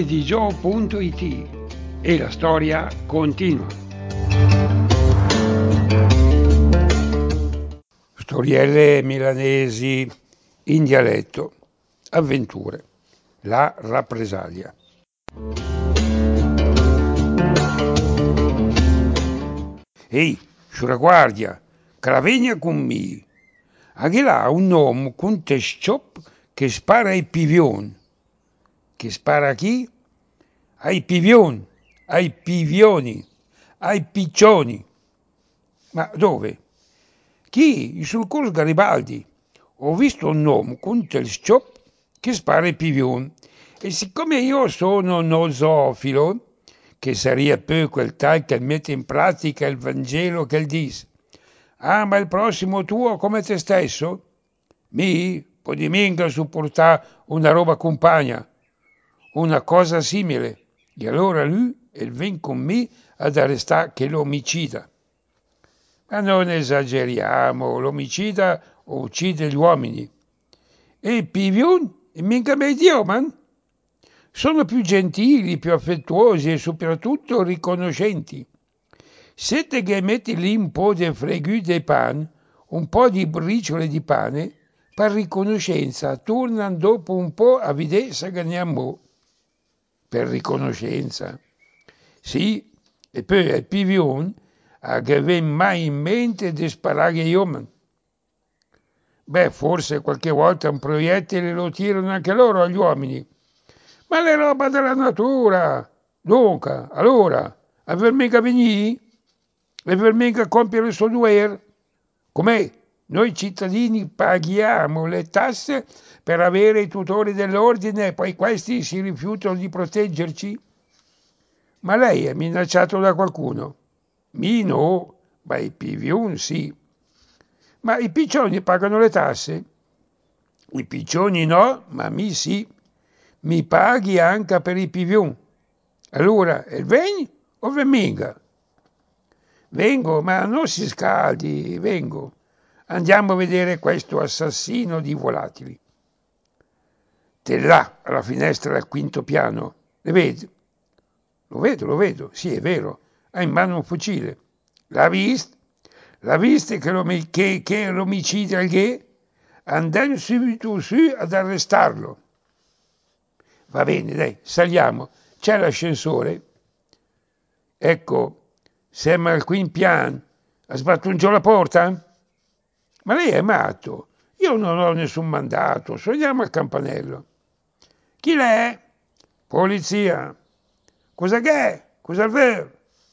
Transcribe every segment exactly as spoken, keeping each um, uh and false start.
redigio punto it e la storia continua. Storielle milanesi in dialetto. Avventure. La rappresaglia. Ehi, sulla guardia, caravegna con me. Anche là un uomo con te sciop che spara ai pivion. Che spara a chi? Ai pivion, ai pivioni, ai piccioni. Ma dove? Chi? Sul corso Garibaldi. Ho visto un uomo con te sciop che spara ai pivion. E siccome io sono nosofilo, che sarebbe poi quel tal che mette in pratica il Vangelo che dice: ah, ma il prossimo tuo come te stesso? Mi? Può di minga supportare una roba compagna, una cosa simile. E allora lui e ven con me ad arrestare che l'omicida. Ma non esageriamo, l'omicida uccide gli uomini. E i pivion? E mica me Dio, man? Sono più gentili, più affettuosi e soprattutto riconoscenti. Siete che metti lì un po' di fregù di pan, un po' di briciole di pane, per riconoscenza tornano dopo un po' a vedere se ganiamo. Per riconoscenza. Sì, e poi al pivion a che ven mai in mente di sparare agli uomini. Beh, forse qualche volta un proiettile lo tirano anche loro agli uomini. Ma le roba della natura. Dunque, allora, aver mica venì? Aver mica compiere il suo dovere? Com'è? Noi cittadini paghiamo le tasse per avere i tutori dell'ordine e poi questi si rifiutano di proteggerci? Ma lei è minacciato da qualcuno? Mi no, ma i pivion sì. Ma i piccioni pagano le tasse? I piccioni no, ma mi sì. Mi paghi anche per i pivion. Allora, il veni o venga? Vengo, ma non si scaldi, vengo. Andiamo a vedere questo assassino di volatili. Te là, alla finestra del quinto piano. Le vedi? Lo vedo, lo vedo, sì, è vero. Ha in mano un fucile. L'ha visto? L'ha visto che, l'om- che, che l'omicida è che? Andiamo subito su ad arrestarlo. Va bene, dai, saliamo. C'è l'ascensore? Ecco, siamo al quinto piano. Ha sbattuto giù la porta? Ma lei è matto. Io non ho nessun mandato. Suoniamo al campanello. Chi l'è? Polizia. Cosa che è? Cosa vero?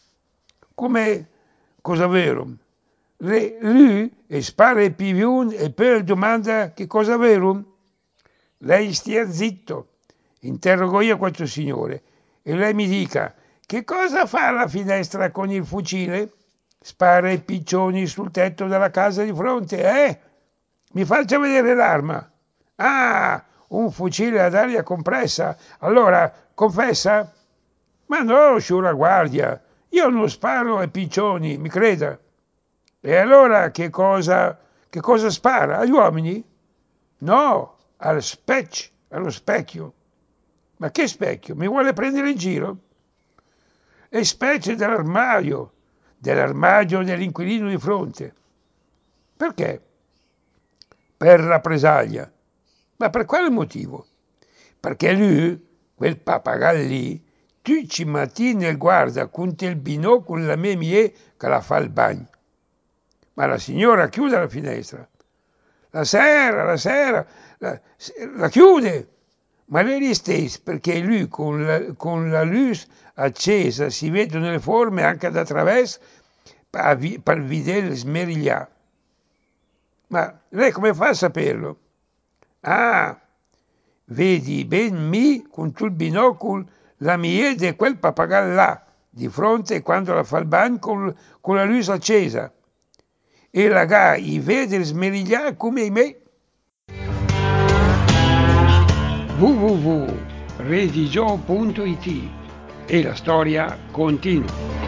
Come cosa vero? Le, lui e spara il pivion e poi domanda che cosa vero? Lei stia zitto. Interrogo io questo signore e lei mi dica che cosa fa alla finestra con il fucile? Spara i piccioni sul tetto della casa di fronte, eh? Mi faccia vedere l'arma. Ah, un fucile ad aria compressa. Allora, confessa? Ma no, sulla guardia. Io non sparo ai piccioni, mi creda. E allora che cosa, che cosa spara? Agli uomini? No, al spec, allo specchio. Ma che specchio? Mi vuole prendere in giro? È specie dell'armadio, dell'armadio dell'inquilino di fronte. Perché? Per rappresaglia. Ma per quale motivo? Perché lui, quel pappagallo lì, tutti i mattini guarda con il binocolo la mia mie che la fa il bagno. Ma la signora chiude la finestra. La sera, la sera, la, la chiude. Ma lei stessa, perché lui con la, con la luce accesa si vedono le forme anche da attraverso per, per vedere smerigliare. Ma lei come fa a saperlo? Ah, vedi ben mi con tu il binocolo la mia di quel pappagallo là, di fronte quando la fa il bagno con, con la luce accesa. E là i vede smerigliare come me. w w w punto redigio punto it e la storia continua.